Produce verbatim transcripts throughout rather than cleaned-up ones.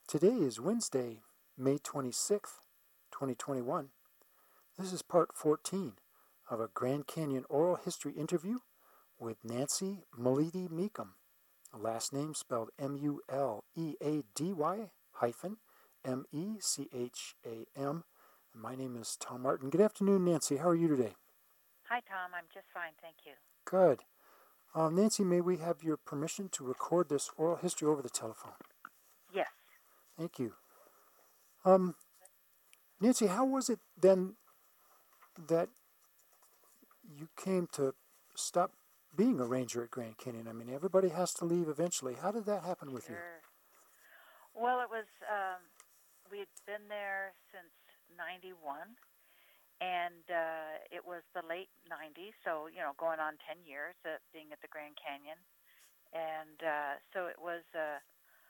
Today is Wednesday, May twenty-sixth, twenty twenty-one. This is part fourteen of a Grand Canyon oral history interview with Nancy Muledy Mecham, last name spelled M U L E A D Y hyphen M E C H A M. My name is Tom Martin. Good afternoon, Nancy. How are you today? Hi, Tom. I'm just fine, thank you. Good. Um, Nancy, may we have your permission to record this oral history over the telephone? Yes. Thank you. Um, Nancy, how was it then that you came to stop being a ranger at Grand Canyon? I mean, everybody has to leave eventually. How did that happen with Sure. you? Well, it was, um, we had been there since ninety-one, and uh, it was the late nineties, so, you know, going on ten years at being at the Grand Canyon. And uh, so it was uh,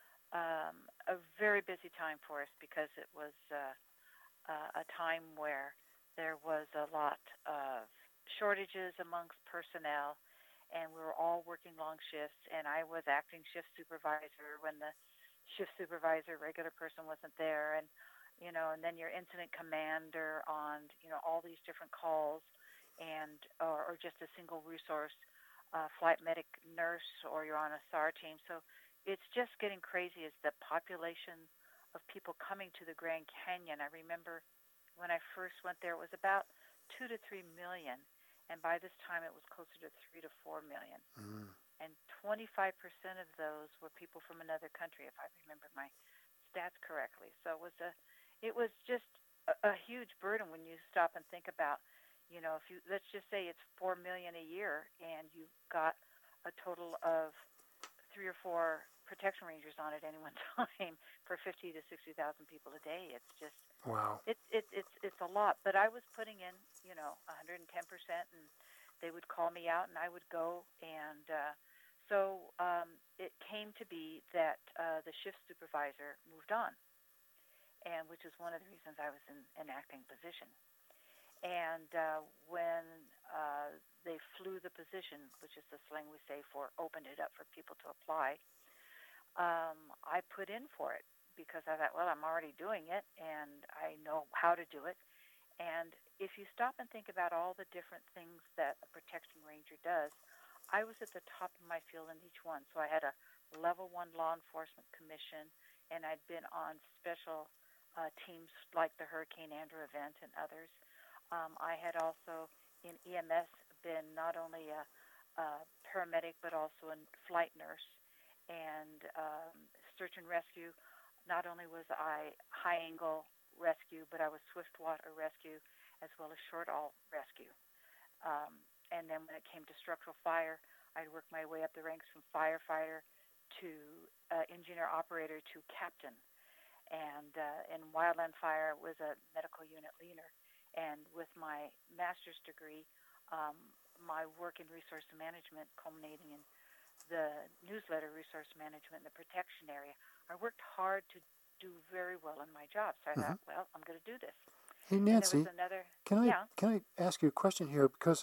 um, a very busy time for us because it was uh, uh, a time where there was a lot of shortages amongst personnel, and we were all working long shifts, and I was acting shift supervisor when the shift supervisor, regular person, wasn't there, and, you know, and then your incident commander on, you know, all these different calls, and or, or just a single resource, uh, flight medic nurse, or you're on a S A R team. So it's just getting crazy as the population of people coming to the Grand Canyon. I remember when I first went there, it was about two to three million, and by this time it was closer to three to four million. Mm. And twenty-five percent of those were people from another country, if I remember my stats correctly. So it was a, it was just a, a huge burden when you stop and think about, you know, if you, let's just say it's four million a year, and you've got a total of three or four protection rangers on at any one time for fifty to sixty thousand people a day. It's just, Wow. it's it, it's it's a lot. But I was putting in, you know, one hundred ten percent, and they would call me out, and I would go, and uh, so um, it came to be that uh, the shift supervisor moved on, and which is one of the reasons I was in an acting position. And uh, when uh, they flew the position, which is the slang we say for opened it up for people to apply, um, I put in for it because I thought, well, I'm already doing it, and I know how to do it. And if you stop and think about all the different things that a protection ranger does, I was at the top of my field in each one. So I had a level one law enforcement commission, and I'd been on special uh, teams like the Hurricane Andrew event and others. Um, I had also in E M S been not only a, a paramedic but also a flight nurse, and um, search and rescue. Not only was I high angle rescue, but I was swift water rescue as well as short haul rescue. Um, and then when it came to structural fire, I'd worked my way up the ranks from firefighter to uh, engineer operator to captain. And uh, in wildland fire, was a medical unit leader. And with my master's degree, um, my work in resource management culminating in the newsletter resource management in the protection area, I worked hard to do very well in my job. So I Mm-hmm. thought, well, I'm going to do this. Hey, And there Nancy, was another, can I yeah. can I ask you a question here? Because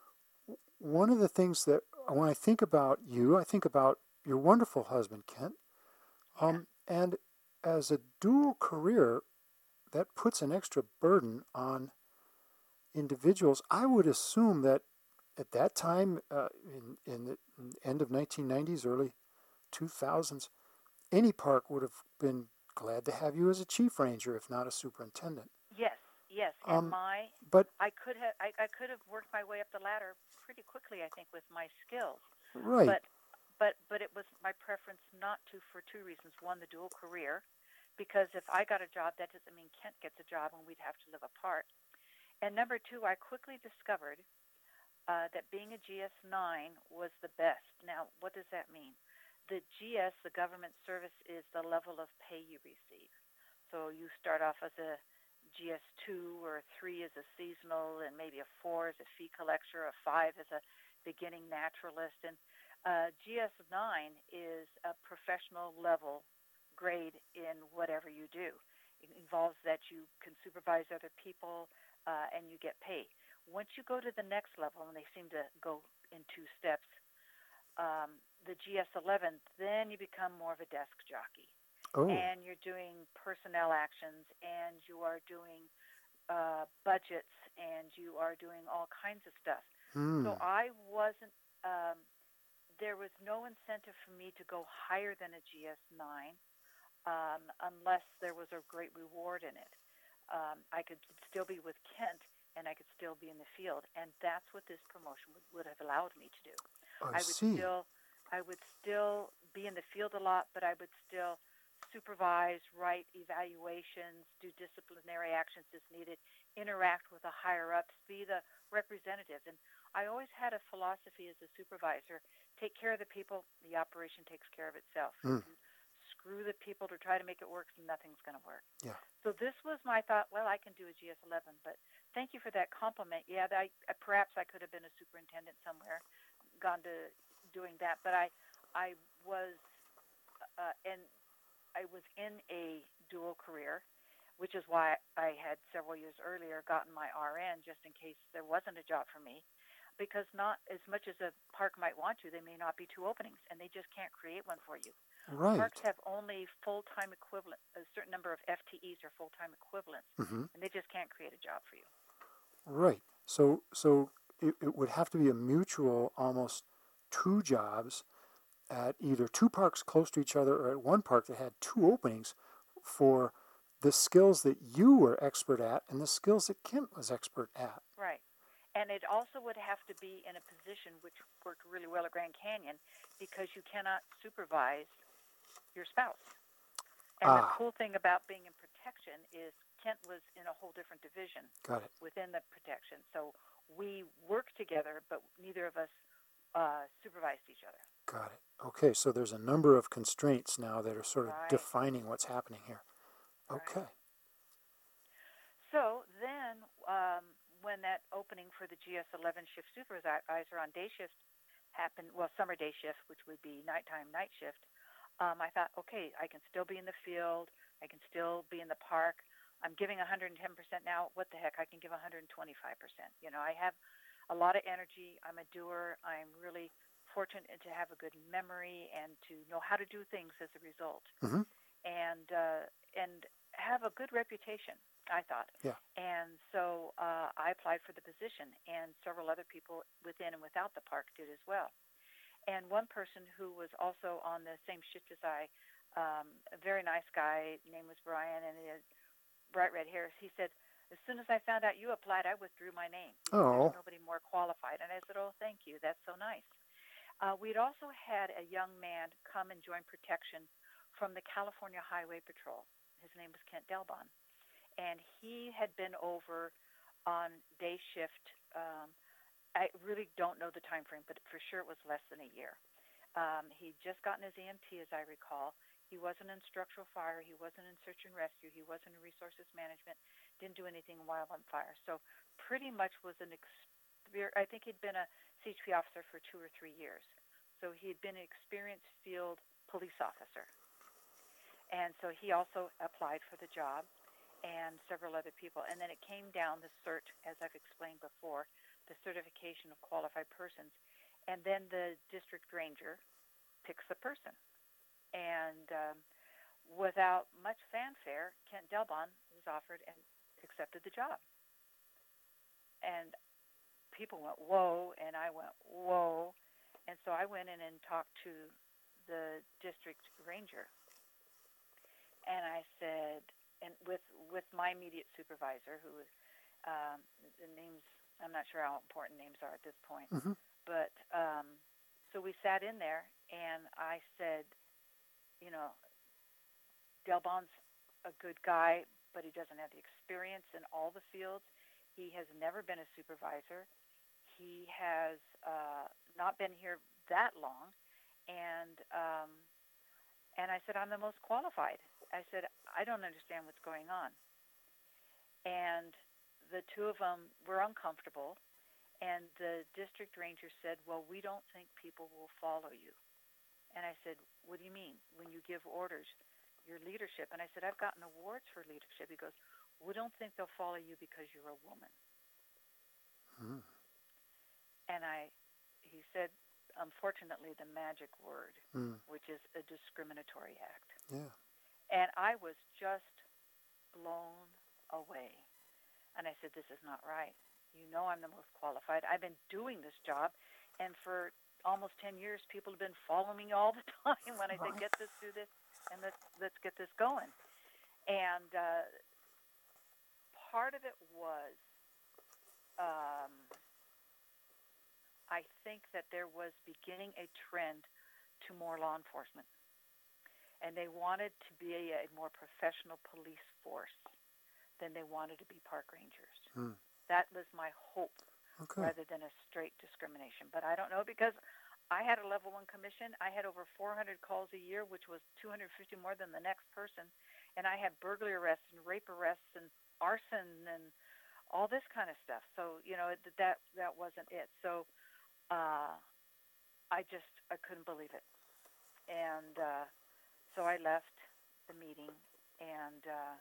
one of the things that when I think about you, I think about your wonderful husband, Kent. Yeah. Um, and as a dual career, that puts an extra burden on individuals. I would assume that at that time, uh, in, in the end of nineteen nineties, early two thousands, any park would have been glad to have you as a chief ranger, if not a superintendent. Yes, yes. And Um, my, but I could have, I, I could have worked my way up the ladder pretty quickly, I think, with my skills. right, But, but, but it was my preference not to for two reasons. One, the dual career, because if I got a job, that doesn't mean Kent gets a job, and we'd have to live apart. And number two, I quickly discovered uh, that being a G S nine was the best. Now, what does that mean? The G S, the government service, is the level of pay you receive. So you start off as a G S two, or a three as a seasonal, and maybe a four as a fee collector, a five as a beginning naturalist. And uh, G S nine is a professional level grade in whatever you do. It involves that you can supervise other people, uh, and you get paid. Once you go to the next level, and they seem to go in two steps, um, the G S eleven, then you become more of a desk jockey. Oh. and you're doing personnel actions, and you are doing uh, budgets, and you are doing all kinds of stuff. Hmm. So I wasn't. Um, there was no incentive for me to go higher than a G S nine um, unless there was a great reward in it. Um, I could still be with Kent, and I could still be in the field, and that's what this promotion would, would have allowed me to do. I I would see. still, I would still be in the field a lot, but I would still supervise, write evaluations, do disciplinary actions as needed, interact with the higher ups, be the representative. And I always had a philosophy as a supervisor: take care of the people, the operation takes care of itself. Mm. If you screw the people to try to make it work, nothing's going to work. Yeah. So this was my thought. Well, I can do a G S eleven, but thank you for that compliment. Yeah, I, perhaps I could have been a superintendent somewhere, gone to doing that, but I, I was, uh, and I was in a dual career, which is why I had several years earlier gotten my R N just in case there wasn't a job for me, because not as much as a park might want to, they may not be two openings, and they just can't create one for you. Right. Parks have only full-time equivalent, a certain number of F T Es or full-time equivalents, Mm-hmm. and they just can't create a job for you. Right. So so it, it would have to be a mutual, almost two jobs at either two parks close to each other or at one park that had two openings for the skills that you were expert at and the skills that Kent was expert at. Right. And it also would have to be in a position which worked really well at Grand Canyon, because you cannot supervise your spouse. And Ah. the cool thing about being in protection is Kent was in a whole different division Got it. within the protection. So we worked together, but neither of us uh, supervised each other. Got it. Okay, so there's a number of constraints now that are sort of Right. defining what's happening here. Right. Okay. So then um, when that opening for the G S eleven shift supervisor on day shift happened, well, summer day shift, which would be nighttime night shift, um, I thought, okay, I can still be in the field. I can still be in the park. I'm giving one hundred ten percent now. What the heck? I can give one hundred twenty-five percent. You know, I have a lot of energy. I'm a doer. I'm really fortunate to have a good memory and to know how to do things as a result. Mm-hmm. And uh, and have a good reputation, I thought. Yeah. And so uh, I applied for the position, and several other people within and without the park did as well. And one person who was also on the same shift as I, um, a very nice guy, name was Brian, and he had bright red hair, he said, as soon as I found out you applied, I withdrew my name. He said, Oh. there's nobody more qualified. And I said, oh, thank you. That's so nice. Uh, we'd also had a young man come and join protection from the California Highway Patrol. His name was Kent Delbon. And he had been over on day shift. Um, I really don't know the time frame, but for sure it was less than a year. Um, he'd just gotten his E M T, as I recall. He wasn't in structural fire. He wasn't in search and rescue. He wasn't in resources management. Didn't do anything in wildland fire. So pretty much was an experience. I think he'd been a C H P officer for two or three years. So he'd been an experienced field police officer. And so he also applied for the job, and several other people. And then it came down, the cert, as I've explained before, the certification of qualified persons. And then the district ranger picks the person. And um, without much fanfare, Kent Delbon was offered and accepted the job. And people went, whoa, and I went, whoa. And so I went in and talked to the district ranger. And I said, and with with my immediate supervisor, who was, um, the names, I'm not sure how important names are at this point, Mm-hmm. but um, so we sat in there, and I said, you know, Delbon's a good guy, but he doesn't have the experience in all the fields. He has never been a supervisor. He has uh, not been here that long, and um, and I said, I'm the most qualified. I said, I don't understand what's going on. And the two of them were uncomfortable, and the district ranger said, well, we don't think people will follow you. And I said, what do you mean? When you give orders, your leadership. And I said, I've gotten awards for leadership. He goes, we don't think they'll follow you because you're a woman. Mm. And I, he said, unfortunately, the magic word, Mm. which is a discriminatory act. Yeah. And I was just blown away. And I said, this is not right. You know I'm the most qualified. I've been doing this job, and for almost ten years, people have been following me all the time when I said, get this, do this, and let's, let's get this going. And uh, part of it was, um, I think that there was beginning a trend to more law enforcement. And they wanted to be a, a more professional police force than they wanted to be park rangers. Hmm. That was my hope, Okay. rather than a straight discrimination. But I don't know, because I had a level one commission. I had over four hundred calls a year, which was two hundred fifty more than the next person. And I had burglary arrests and rape arrests and arson and all this kind of stuff. So, you know, that that wasn't it. So uh, I just, I couldn't believe it. And uh, so I left the meeting and uh,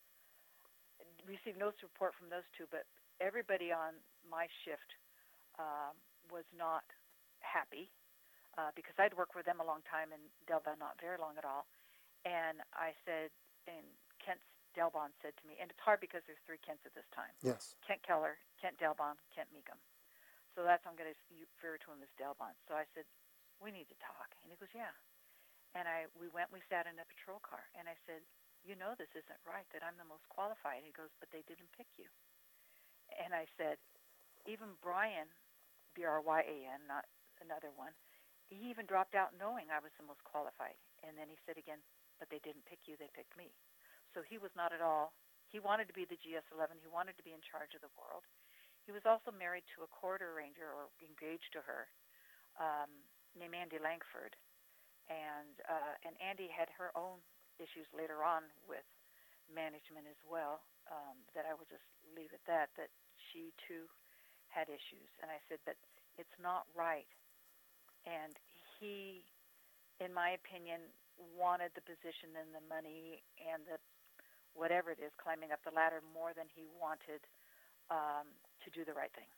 received no support from those two, but everybody on my shift um, was not happy uh, because I'd worked with them a long time and Delbon not very long at all. And I said, and Kent Delbon said to me, and it's hard because there's three Kents at this time. Yes. Kent Keller, Kent Delbon, Kent Meekum. So that's I'm going to refer to him as Delbon. So I said, we need to talk. And he goes, yeah. And I we went, we sat in a patrol car, and I said, you know this isn't right, that I'm the most qualified. He goes, but they didn't pick you. And I said, even Brian, B R Y A N, not another one, he even dropped out knowing I was the most qualified. And then he said again, but they didn't pick you, they picked me. So he was not at all, he wanted to be the G S eleven, he wanted to be in charge of the world. He was also married to a corridor ranger, or engaged to her, um, named Andy Langford. And, uh, and Andy had her own issues later on with management as well, um, that I will just leave at that, that she too had issues. And I said, but it's not right. And he, in my opinion, wanted the position and the money and the whatever it is, climbing up the ladder, more than he wanted um, to do the right thing.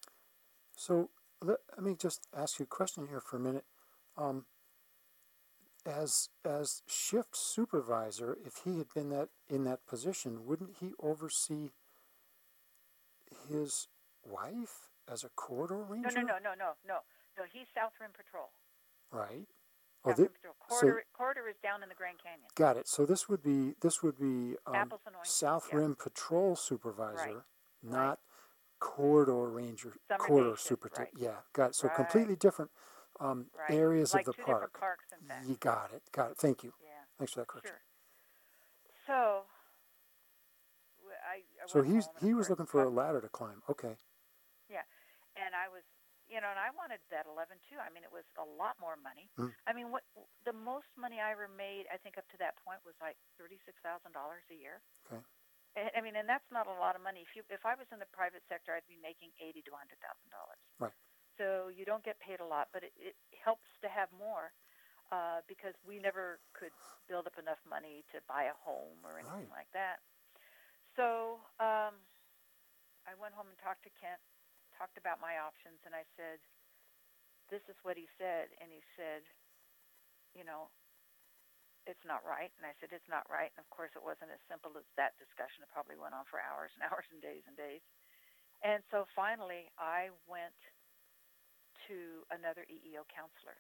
So let, let me just ask you a question here for a minute. Um, As as shift supervisor, if he had been that in that position, wouldn't he oversee his wife as a corridor ranger? No, no, no, no, no, no. No, he's South Rim Patrol. Right. South Oh, Rim Patrol. Corridor, so, corridor is down in the Grand Canyon. Got it. So this would be this would be um, Apples and oranges, South yeah. Rim Patrol supervisor, right. not right. corridor ranger, Summer corridor shift, superintendent. Right. Yeah, got it. So right. completely different um, right. areas like of the two park. Different parks, in fact. You got it. Got it. Thank you. Yeah. Thanks for that correction. Sure. So, I, I so went he's home he was course, looking for a ladder to climb. Okay. Yeah, and I was, you know, and I wanted that eleven too. I mean, it was a lot more money. Mm. I mean, what the most money I ever made, I think, up to that point was like thirty-six thousand dollars a year. Okay. And, I mean, and that's not a lot of money. If you, if I was in the private sector, I'd be making eighty to a hundred thousand dollars. Right. So you don't get paid a lot, but it, it helps to have more. Uh, because we never could build up enough money to buy a home or anything right. like that. So um, I went home and talked to Kent, talked about my options, and I said, this is what he said. And he said, you know, it's not right. And I said, it's not right. And, of course, it wasn't as simple as that discussion. It probably went on for hours and hours and days and days. And so finally I went to another E E O counselor.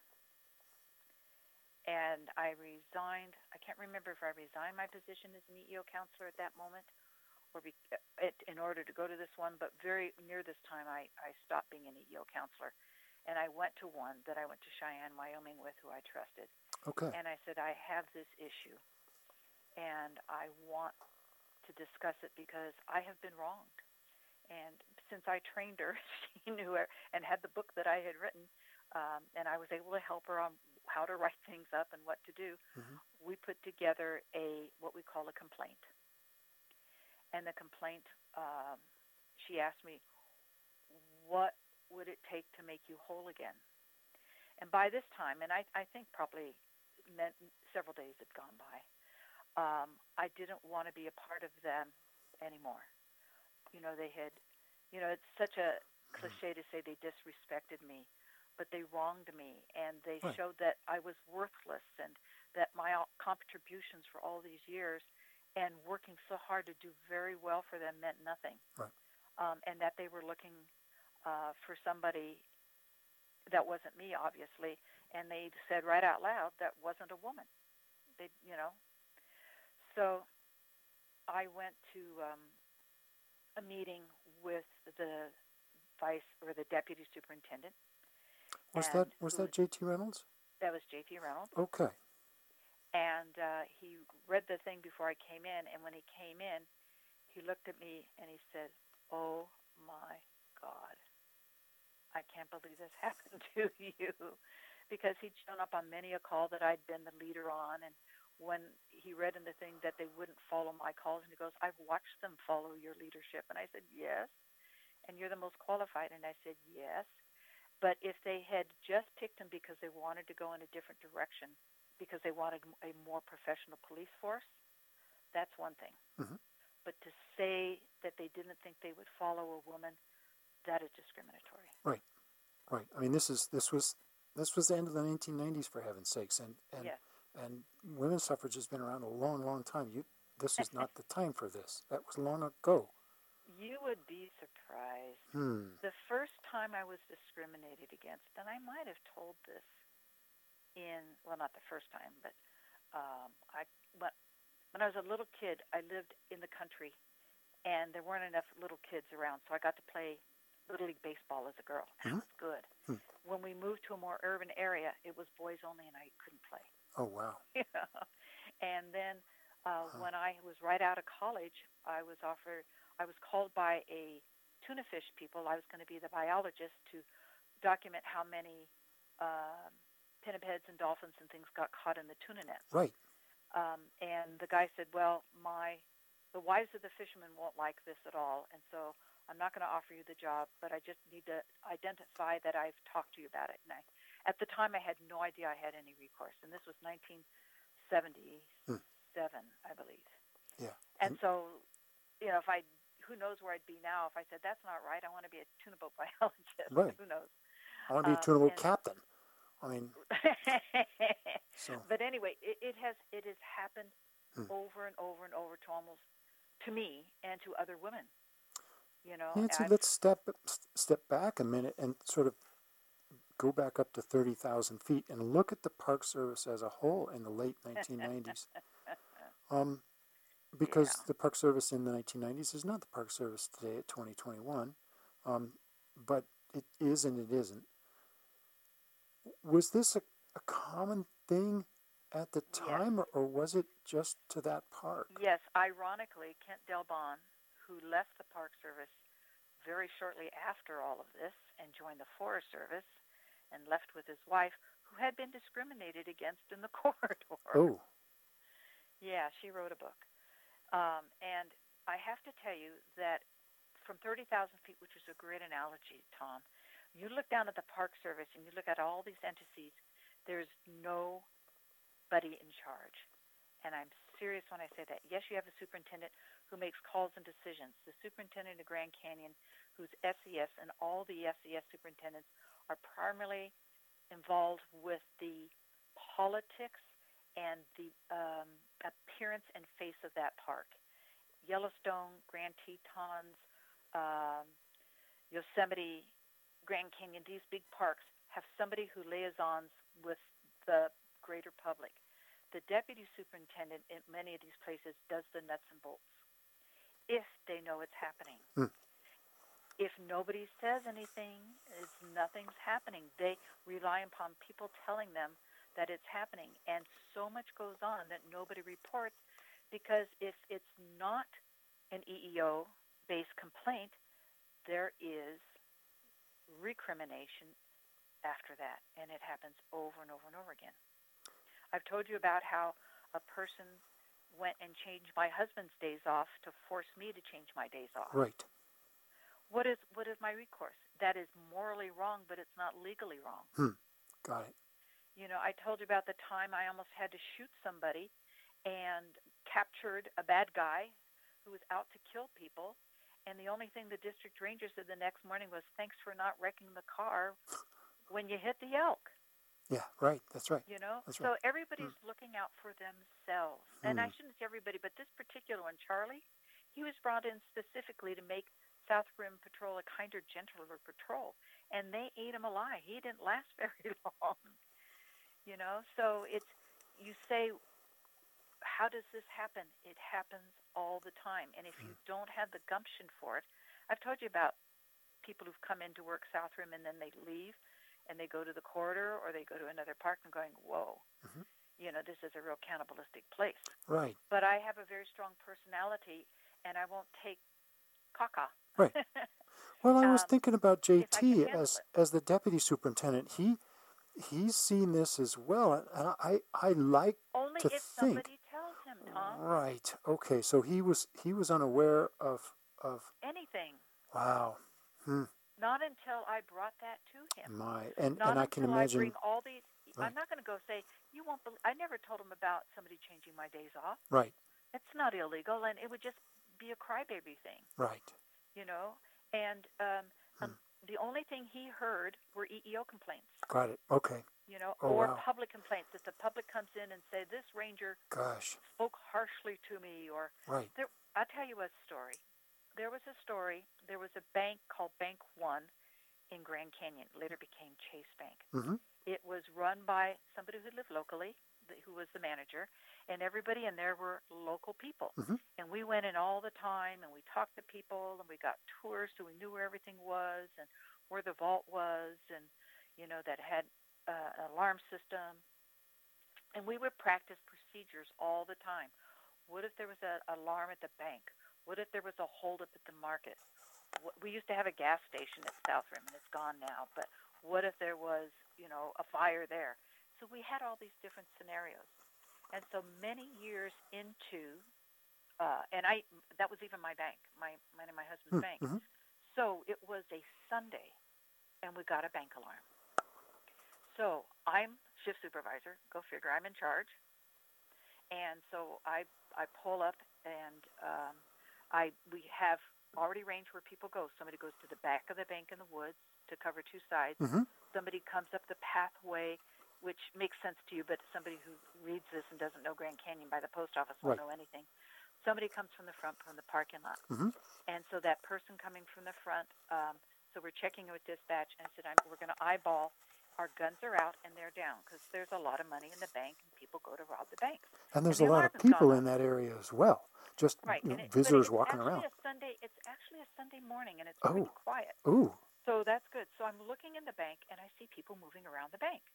And I resigned. I can't remember if I resigned my position as an E E O counselor at that moment or be, it, in order to go to this one, but very near this time I, I stopped being an E E O counselor. And I went to one that I went to Cheyenne, Wyoming with, who I trusted. Okay. And I said, I have this issue, and I want to discuss it because I have been wronged. And since I trained her, she knew her and had the book that I had written, um, and I was able to help her on how to write things up and what to do. Mm-hmm. We put together a what we call a complaint. And the complaint, um, she asked me, what would it take to make you whole again? And by this time, and I, I think probably meant several days had gone by, um, I didn't want to be a part of them anymore. You know, they had, you know, it's such a cliche to say they disrespected me, but they wronged me, and they right. showed that I was worthless, and that my all- contributions for all these years and working so hard to do very well for them meant nothing. Right. Um, and that they were looking uh, for somebody that wasn't me, obviously, and they said right out loud that wasn't a woman. They, you know. So I went to um, a meeting with the vice or the deputy superintendent. Was and that was who, that J T Reynolds? That was J T Reynolds. Okay. And uh, he read the thing before I came in, and when he came in, he looked at me and he said, "Oh my God, I can't believe this happened to you," because he'd shown up on many a call that I'd been the leader on, and when he read in the thing that they wouldn't follow my calls, and he goes, "I've watched them follow your leadership," and I said, "Yes," and you're the most qualified, and I said, "Yes," but if they had just picked him because they wanted to go in a different direction, because they wanted a more professional police force, that's one thing. Mm-hmm. But to say that they didn't think they would follow a woman, that is discriminatory. Right, right. I mean, this is this was this was the end of the nineteen nineties, for heaven's sakes, and and Yes. and women's suffrage has been around a long, long time. You, this is not the time for this. That was long ago. You would be surprised. Hmm. The first time I was discriminated against, and I might have told this in, well, not the first time, but um, I when, when I was a little kid, I lived in the country, and there weren't enough little kids around, so I got to play Little League baseball as a girl. That Mm-hmm. was good. Hmm. When we moved to a more urban area, it was boys only, and I couldn't play. Oh, wow. And then uh, Huh. when I was right out of college, I was offered, I was called by a tuna fish people. I was going to be the biologist to document how many um, pinnipeds and dolphins and things got caught in the tuna nets. Right. Um, and the guy said, "Well, my the wives of the fishermen won't like this at all, and so I'm not going to offer you the job, but I just need to identify that I've talked to you about it." And I, at the time, I had no idea I had any recourse, and this was nineteen seventy-seven, hmm. I believe. Yeah. And so, you know, if I, who knows where I'd be now if I said, "That's not right, I want to be a tuna boat biologist." Right. Who knows? I want to be a Um, tuna boat and- captain. I mean, so But anyway, it, it has it has happened Hmm. over and over and over to almost to me and to other women. You know, Nancy, I've- let's step step back a minute and sort of go back up to thirty thousand feet and look at the Park Service as a whole in the late nineteen nineties. Um, because Yeah. the Park Service in the nineteen nineties is not the Park Service today at twenty twenty-one, um, but it is and it isn't. Was this a, a common thing at the time, Yes. or, or was it just to that park? Yes, ironically, Kent Delbon, who left the Park Service very shortly after all of this and joined the Forest Service and left with his wife, who had been discriminated against in the corridor. Oh, Yeah, she wrote a book. Um, and I have to tell you that from thirty thousand feet, which is a great analogy, Tom, you look down at the Park Service and you look at all these entities, there's nobody in charge. And I'm serious when I say that. Yes, you have a superintendent who makes calls and decisions. The superintendent of Grand Canyon, who's S E S, and all the S E S superintendents are primarily involved with the politics and the um, appearance and face of that park. Yellowstone, Grand Tetons, um, Yosemite, Grand Canyon, these big parks have somebody who liaisons with the greater public. The deputy superintendent in many of these places does the nuts and bolts if they know it's happening. Hmm. If nobody says anything, it's, nothing's happening. They rely upon people telling them that it's happening, and so much goes on that nobody reports, because if it's not an E E O-based complaint, there is recrimination after that, and it happens over and over and over again. I've told you about how a person went and changed my husband's days off to force me to change my days off. right. What is what is my recourse? That is morally wrong, but it's not legally wrong. Hmm. Got it. You know, I told you about the time I almost had to shoot somebody and captured a bad guy who was out to kill people, and the only thing the district ranger said the next morning was, "Thanks for not wrecking the car when you hit the elk." Yeah, right. That's right. You know, That's right. so everybody's mm. looking out for themselves. And mm. I shouldn't say everybody, but this particular one, Charlie, he was brought in specifically to make South Rim Patrol a kinder, gentler patrol. And they ate him alive. He didn't last very long. You know, so it's, you say, how does this happen? It happens all the time. And if mm. you don't have the gumption for it, I've told you about people who've come in to work South Rim and then they leave. And they go to the corridor or they go to another park and going, whoa, mm-hmm. you know, this is a real cannibalistic place. Right. But I have a very strong personality, and I won't take caca. Right. Well, I was um, thinking about J T as it. as the deputy superintendent. He he's seen this as well, and I I like Only to if think. somebody tells him, Tom. Right. Okay. So he was he was unaware of of anything. Wow. Hmm. Not until I brought that to him. My, and, Not and I can until imagine. I bring all these. Right. I'm not going to go say you won't. Believe, I never told him about somebody changing my days off. Right. It's not illegal, and it would just be a crybaby thing. Right. You know, and um, hmm. um, the only thing he heard were E E O complaints. Got it. Okay. You know, oh, or wow. public complaints that the public comes in and say this ranger Gosh. spoke harshly to me, or right. There, I'll tell you a story. There was a story. There was a bank called Bank One in Grand Canyon, later became Chase Bank. Mm-hmm. It was run by somebody who lived locally, who was the manager, and everybody in there were local people. Mm-hmm. And we went in all the time, and we talked to people, and we got tours, so we knew where everything was and where the vault was, and, you know, that had uh, an alarm system. And we would practice procedures all the time. What if there was an alarm at the bank? What if there was a holdup at the market? We used to have a gas station at South Rim, and it's gone now, but what if there was, you know, a fire there? So we had all these different scenarios. And so many years into, uh, and I that was even my bank, my mine and my husband's mm-hmm. bank. So it was a Sunday, and we got a bank alarm. So I'm shift supervisor, go figure, I'm in charge. And so I I pull up, and um, I we have already arranged where people go. Somebody goes to the back of the bank in the woods to cover two sides. Mm-hmm. Somebody comes up the pathway, which makes sense to you, but somebody who reads this and doesn't know Grand Canyon by the post office won't right. know anything. Somebody comes from the front, from the parking lot. Mm-hmm. And so that person coming from the front, um, so we're checking with dispatch, and I said, I'm, we're going to eyeball. Our guns are out, and they're down, because there's a lot of money in the bank, and people go to rob the bank. And there's and a lot of people in that area as well. Just right. you know, it, visitors it's walking around. A Sunday, it's actually a Sunday morning, and it's oh. pretty quiet. Ooh. So that's good. So I'm looking in the bank, and I see people moving around the bank.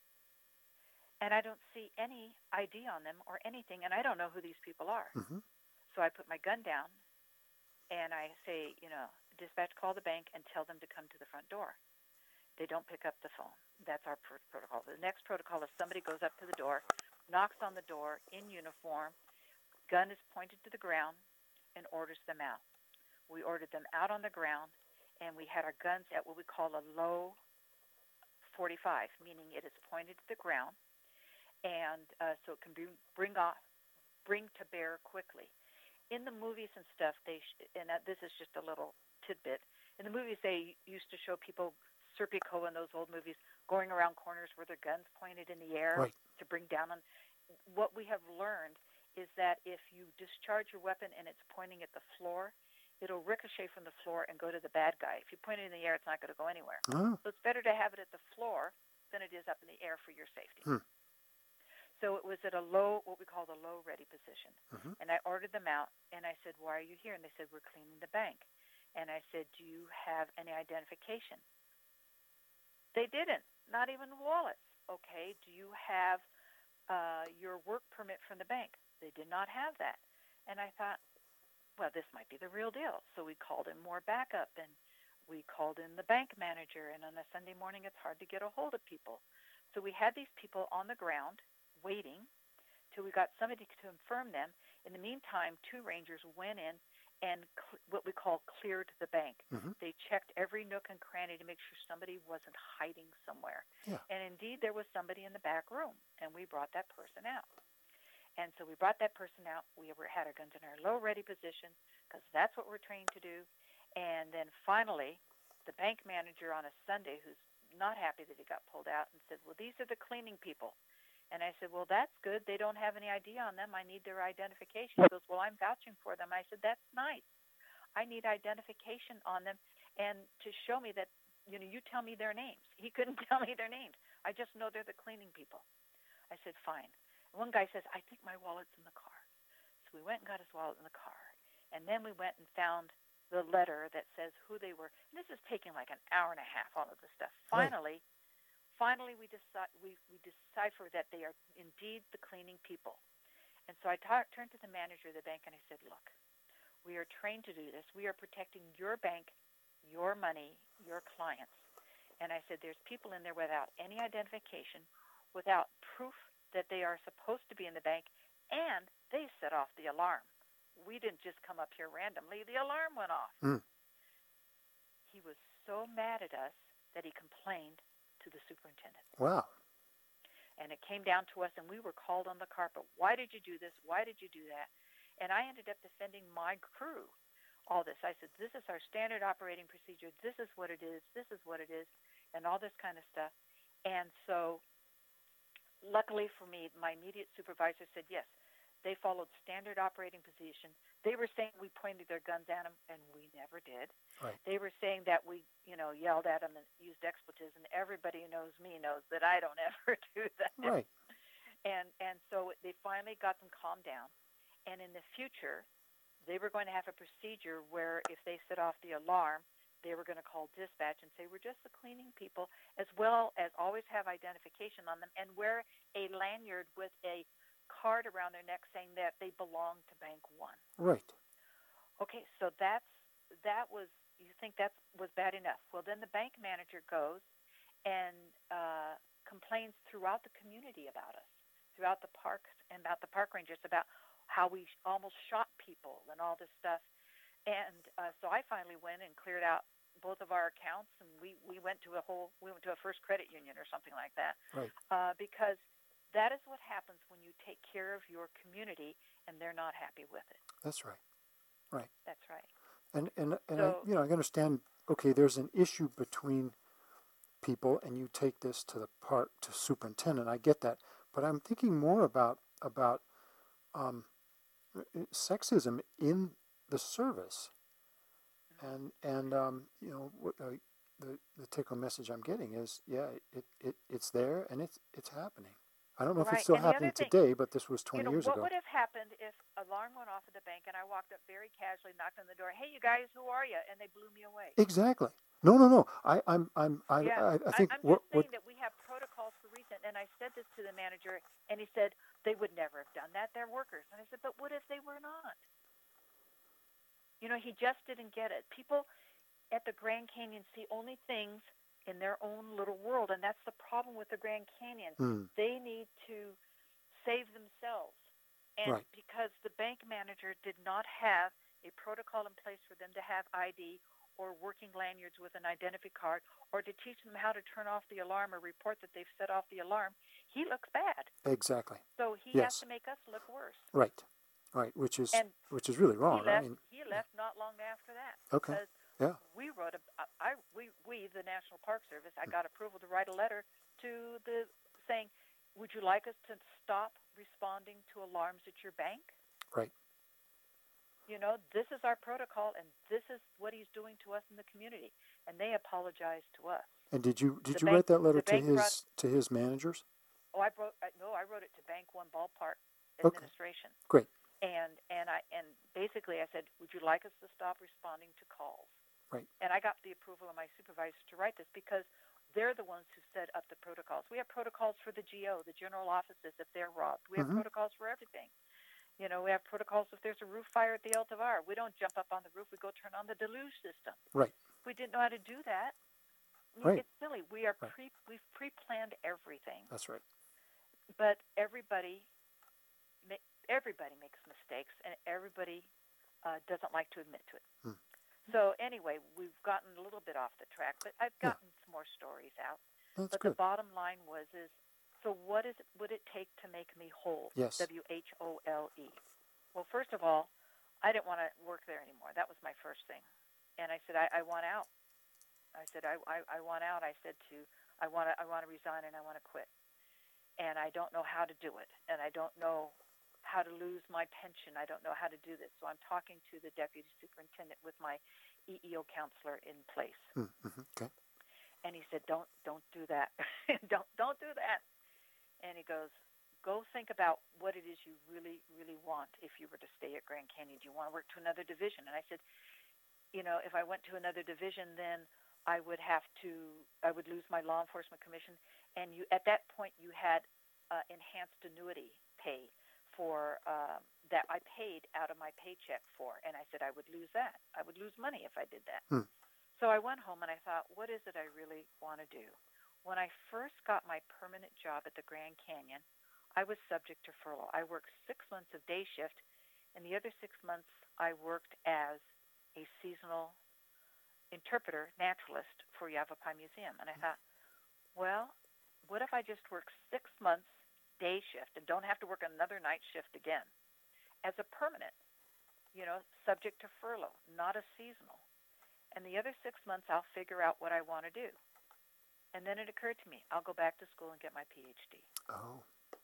And I don't see any I D on them or anything, and I don't know who these people are. Mm-hmm. So I put my gun down, and I say, you know, dispatch, call the bank and tell them to come to the front door. They don't pick up the phone. That's our pr- protocol. The next protocol is somebody goes up to the door, knocks on the door in uniform, gun is pointed to the ground, and orders them out. We ordered them out on the ground, and we had our guns at what we call a low forty-five, meaning it is pointed to the ground, and uh, so it can be, bring off, bring to bear quickly. In the movies and stuff, they sh- and uh, this is just a little tidbit. In the movies, they used to show people, Serpico in those old movies, going around corners with their guns pointed in the air right. to bring down on. What we have learned is that if you discharge your weapon and it's pointing at the floor, it'll ricochet from the floor and go to the bad guy. If you point it in the air, it's not going to go anywhere. Oh. So it's better to have it at the floor than it is up in the air for your safety. Hmm. So it was at a low, what we call the low ready position. Mm-hmm. And I ordered them out, and I said, why are you here? And they said, we're cleaning the bank. And I said, do you have any identification? They didn't, not even wallets. Okay, do you have uh, your work permit from the bank? They did not have that. And I thought, well, this might be the real deal. So we called in more backup, and we called in the bank manager. And on a Sunday morning, it's hard to get a hold of people. So we had these people on the ground waiting till we got somebody to confirm them. In the meantime, two rangers went in and cl- what we call cleared the bank. Mm-hmm. They checked every nook and cranny to make sure somebody wasn't hiding somewhere. Yeah. And indeed, there was somebody in the back room, and we brought that person out. And so we brought that person out. We were, had our guns in our low-ready position because that's what we're trained to do. And then finally, the bank manager on a Sunday, who's not happy that he got pulled out and said, well, these are the cleaning people. And I said, well, that's good. They don't have any I D on them. I need their identification. He goes, well, I'm vouching for them. I said, that's nice. I need identification on them and to show me that, you know, you tell me their names. He couldn't tell me their names. I just know they're the cleaning people. I said, fine. One guy says, I think my wallet's in the car. So we went and got his wallet in the car. And then we went and found the letter that says who they were. And this is taking like an hour and a half, all of this stuff. Finally, right. finally we, deci- we, we decipher that they are indeed the cleaning people. And so I ta- turned to the manager of the bank and I said, look, we are trained to do this. We are protecting your bank, your money, your clients. And I said, there's people in there without any identification, without proof that they are supposed to be in the bank, and they set off the alarm. We didn't just come up here randomly. The alarm went off. Mm. He was so mad at us that he complained to the superintendent. Wow. And it came down to us, and we were called on the carpet. Why did you do this? Why did you do that? And I ended up defending my crew, all this. I said, this is our standard operating procedure. This is what it is. This is what it is, and all this kind of stuff. And so luckily for me, my immediate supervisor said, yes, they followed standard operating position. They were saying we pointed their guns at them, and we never did. Right. They were saying that we, you know, yelled at them and used expletives, and everybody who knows me knows that I don't ever do that. Right. And and so they finally got them calmed down. And in the future, they were going to have a procedure where if they set off the alarm, they were going to call dispatch and say, we're just the cleaning people, as well as always have identification on them and wear a lanyard with a card around their neck saying that they belong to Bank One. Right. Okay, so that's that was, you think that was bad enough. Well, then the bank manager goes and uh, complains throughout the community about us, throughout the parks and about the park rangers, about how we almost shot people and all this stuff. And uh, so I finally went and cleared out both of our accounts, and we, we went to a whole we went to a First Credit Union or something like that. Right. Uh, because that is what happens when you take care of your community and they're not happy with it. That's right. Right. That's right. And and and So, I, you know, I understand. Okay, there's an issue between people, and you take this to the part to superintendent. I get that, but I'm thinking more about about um, sexism in the service, and and um, you know what, uh, the the take-home message I'm getting is, yeah, it, it it's there and it's it's happening. I don't know if right. it's still And the happening other thing, today, but this was twenty you know, years what ago. would have happened if alarm went off at the bank and I walked up very casually, knocked on the door, hey, you guys, who are you? And they blew me away. Exactly. No, no, no. I, I'm, I'm, I, Yeah, I, I think I'm what, just what, saying that we have protocols for reason. And I said this to the manager, and he said they would never have done that. They're workers. And I said, but what if they were not? You know, he just didn't get it. People at the Grand Canyon see only things in their own little world, and that's the problem with the Grand Canyon. hmm, They need to save themselves. And Right. because the bank manager did not have a protocol in place for them to have I D or working lanyards with an identity card or to teach them how to turn off the alarm or report that they've set off the alarm, he looks bad. exactly. So he Yes. has to make us look worse. Right. Right. Which is, And which is really wrong. he left, I mean, he left not long after that. okay. Because Yeah. we wrote a, I, we, we, the National Park Service, I got approval to write a letter to the saying, would you like us to stop responding to alarms at your bank? Right. You know, this is our protocol, and this is what he's doing to us in the community. And they apologized to us. And did you, did The you bank- write that letter the to bank his, brought- to his managers? Oh, I wrote, I, no, I wrote it to Bank One Ballpark Okay. Administration. Great. And and I and basically I said, would you like us to stop responding to calls? Right. And I got the approval of my supervisor to write this because they're the ones who set up the protocols. We have protocols for the G O, the general offices, if they're robbed. We have Mhm. protocols for everything. You know, we have protocols if there's a roof fire at the El Tovar. We don't jump up on the roof. We go turn on the deluge system. Right. If we didn't know how to do that, I mean, Right. it's silly. We are Right. pre we've pre-planned everything. That's right. But everybody, ma- everybody makes mistakes, and everybody uh, doesn't like to admit to it. Hmm. So anyway, we've gotten a little bit off the track, but I've Yeah. gotten some more stories out. That's but good. the bottom line was is, so what is would it take to make me whole? Yes. W H O L E. Well, first of all, I didn't want to work there anymore. That was my first thing, and I said I, I want out. I said, I, I, I want out. I said to, I want to, I want to resign and I want to quit. And I don't know how to do it. And I don't know how to lose my pension. I don't know how to do this. So I'm talking to the deputy superintendent with my E E O counselor in place. Mm-hmm. Okay. And he said, don't, don't do that. don't, don't do that. And he goes, go think about what it is you really, really want if you were to stay at Grand Canyon. Do you want to work to another division? And I said, you know, if I went to another division, then I would have to, I would lose my law enforcement commission. And you, at that point, you had uh, enhanced annuity pay for um, that I paid out of my paycheck for. And I said I would lose that. I would lose money if I did that. Hmm. So I went home and I thought, what is it I really want to do? When I first got my permanent job at the Grand Canyon, I was subject to furlough. I worked six months of day shift, and the other six months I worked as a seasonal interpreter, naturalist for Yavapai Museum. And I thought, well, what if I just work six months day shift and don't have to work another night shift again as a permanent, you know, subject to furlough, not a seasonal. And the other six months I'll figure out what I want to do. And then it occurred to me, I'll go back to school and get my P H D. Oh.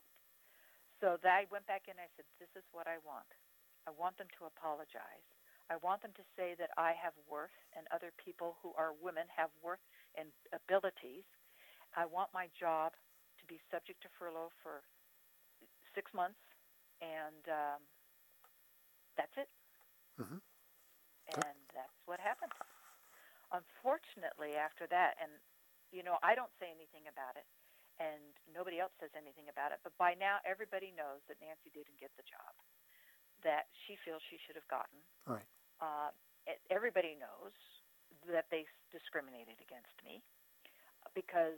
So that I went back in and I said, this is what I want. I want them to apologize. I want them to say that I have worth and other people who are women have worth and abilities. I want my job to be subject to furlough for six months, and um, that's it. Mm-hmm. And that's what happened. Unfortunately, after that, and, you know, I don't say anything about it, and nobody else says anything about it, but by now everybody knows that Nancy didn't get the job that she feels she should have gotten. Right. Uh, everybody knows that they discriminated against me because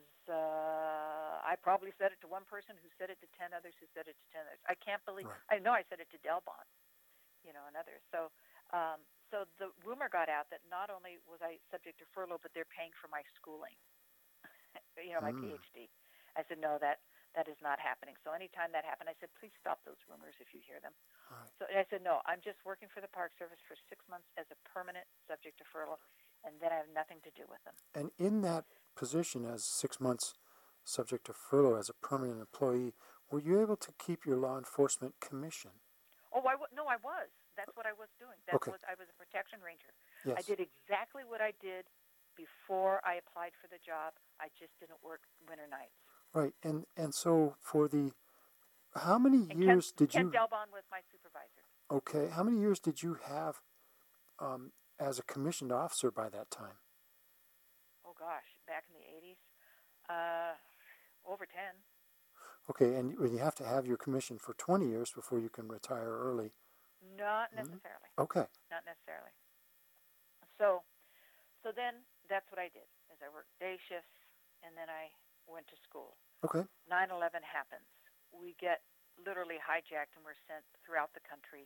uh, I probably said it to one person who said it to ten others who said it to ten others. I can't believe, right. I know I said it to Delbon, you know, and others. So, um, so the rumor got out that not only was I subject to furlough, but they're paying for my schooling, you know, my mm. P H D. I said, no, that, that is not happening. So anytime that happened, I said, please stop those rumors if you hear them. Right. So I said, no, I'm just working for the Park Service for six months as a permanent subject to furlough, and then I have nothing to do with them. And in that position as six months subject to furlough as a permanent employee, were you able to keep your law enforcement commission? Oh, I w- no, I was. That's what I was doing. That okay. was I was a protection ranger. Yes. I did exactly what I did before I applied for the job. I just didn't work winter nights. Right, and and so for the, how many and years Ken, did Ken you? Ken Delbon was my supervisor. Okay, how many years did you have um, as a commissioned officer by that time? Oh gosh, back in the eighties, uh, over ten. Okay, and you have to have your commission for twenty years before you can retire early. Not necessarily. Mm-hmm. Okay. Not necessarily. So, so then that's what I did. Is I worked day shifts, and then I went to school. Okay. nine eleven happens. We get literally hijacked, and we're sent throughout the country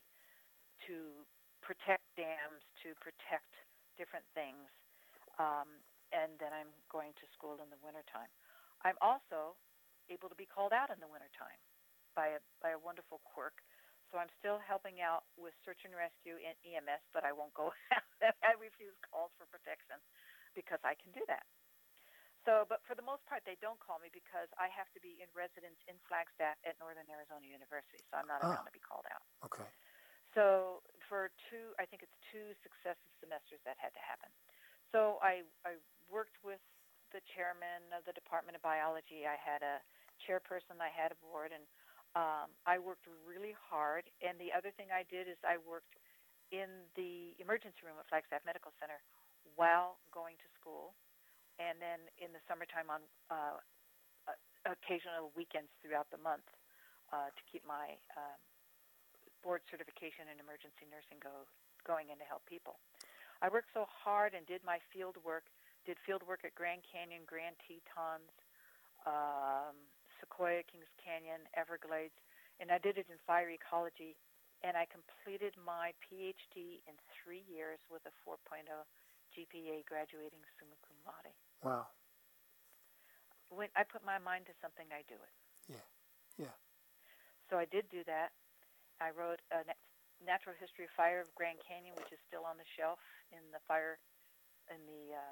to protect dams, to protect different things. Um, and then I'm going to school in the wintertime. I'm also able to be called out in the wintertime by a, by a wonderful quirk. So I'm still helping out with search and rescue and E M S, but I won't go out. I refuse calls for protection because I can do that. So, but for the most part, they don't call me because I have to be in residence in Flagstaff at Northern Arizona University, so I'm not ah. around to be called out. Okay. So for two, I think it's two successive semesters that had to happen. So I, I worked with the chairman of the Department of Biology. I had a chairperson, I had a board, and um, I worked really hard. And the other thing I did is I worked in the emergency room at Flagstaff Medical Center while going to school, and then in the summertime on uh, uh, occasional weekends throughout the month uh, to keep my um, board certification in emergency nursing go, going in to help people. I worked so hard and did my field work, did field work at Grand Canyon, Grand Tetons, um, Sequoia, Kings Canyon, Everglades, and I did it in fire ecology, and I completed my P H D in three years with a four point oh G P A, graduating summa cum laude. Wow. When I put my mind to something, I do it. Yeah, yeah. So I did do that. I wrote a natural history of fire of Grand Canyon, which is still on the shelf in the fire, in the um,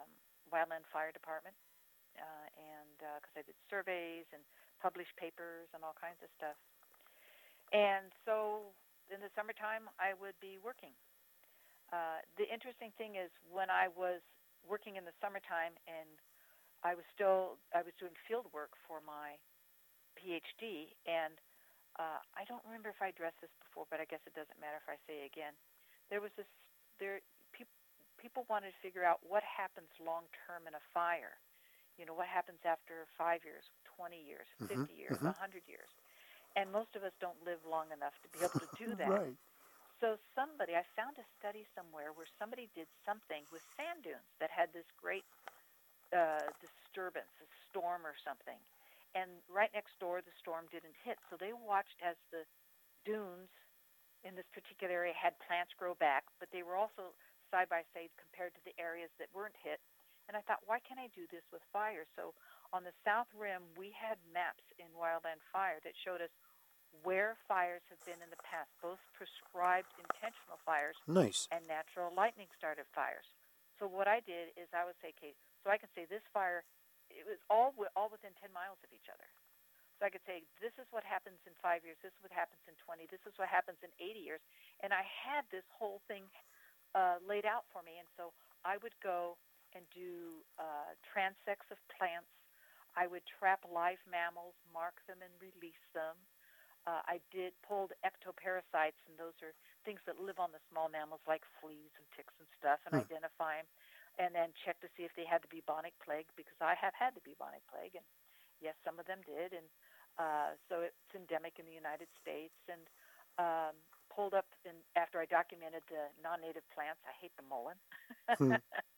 Wildland Fire Department, uh, and because uh, I did surveys and published papers and all kinds of stuff. And so in the summertime, I would be working. Uh, the interesting thing is when I was working in the summertime, and I was still I was doing field work for my PhD, and uh, I don't remember if I addressed this before, but I guess it doesn't matter if I say it again. There was this there pe- people wanted to figure out what happens long term in a fire. You know, what happens after five years, twenty years, mm-hmm, fifty years, mm-hmm. one hundred years. And most of us don't live long enough to be able to do that. Right. So somebody, I found a study somewhere where somebody did something with sand dunes that had this great uh, disturbance, a storm or something. And right next door, the storm didn't hit. So they watched as the dunes in this particular area had plants grow back, but they were also side by side compared to the areas that weren't hit. And I thought, why can't I do this with fire? So on the South Rim, we had maps in Wildland Fire that showed us where fires have been in the past, both prescribed intentional fires Nice. and natural lightning-started fires. So what I did is I would say, okay, so I could say this fire, it was all all within ten miles of each other. So I could say, this is what happens in five years, this is what happens in twenty, this is what happens in eighty years. And I had this whole thing uh, laid out for me. And so I would go and do uh, transects of plants. I would trap live mammals, mark them, and release them. Uh, I did pulled ectoparasites, and those are things that live on the small mammals like fleas and ticks and stuff, and Hmm. identify them, and then check to see if they had the bubonic plague, because I have had the bubonic plague, and yes, some of them did, and uh, so it's endemic in the United States, and um, pulled up, in, after I documented the non-native plants, I hate the mullein, Hmm.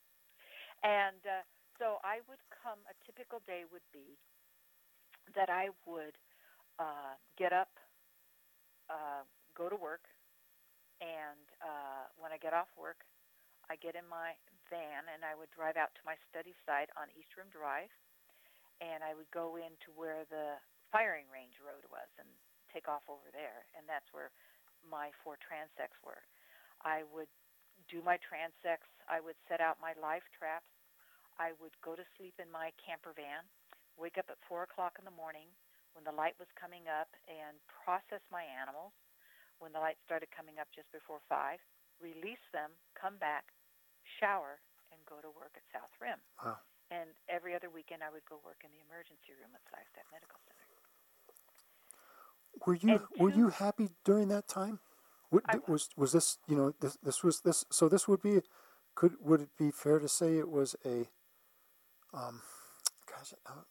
and uh, so I would come, a typical day would be that I would uh, get up, uh, go to work, and uh, when I get off work, I get in my van and I would drive out to my study site on East Rim Drive, and I would go into where the firing range road was and take off over there, and that's where my four transects were. I would do my transects. I would set out my live traps. I would go to sleep in my camper van, wake up at four o'clock in the morning when the light was coming up, and process my animals when the light started coming up just before five, release them, come back, shower, and go to work at South Rim. Wow. And every other weekend I would go work in the emergency room at Flagstaff Medical Center. Were you And were two- you happy during that time? What, I was was this you know this this was this so this would be could would it be fair to say it was a um gosh a,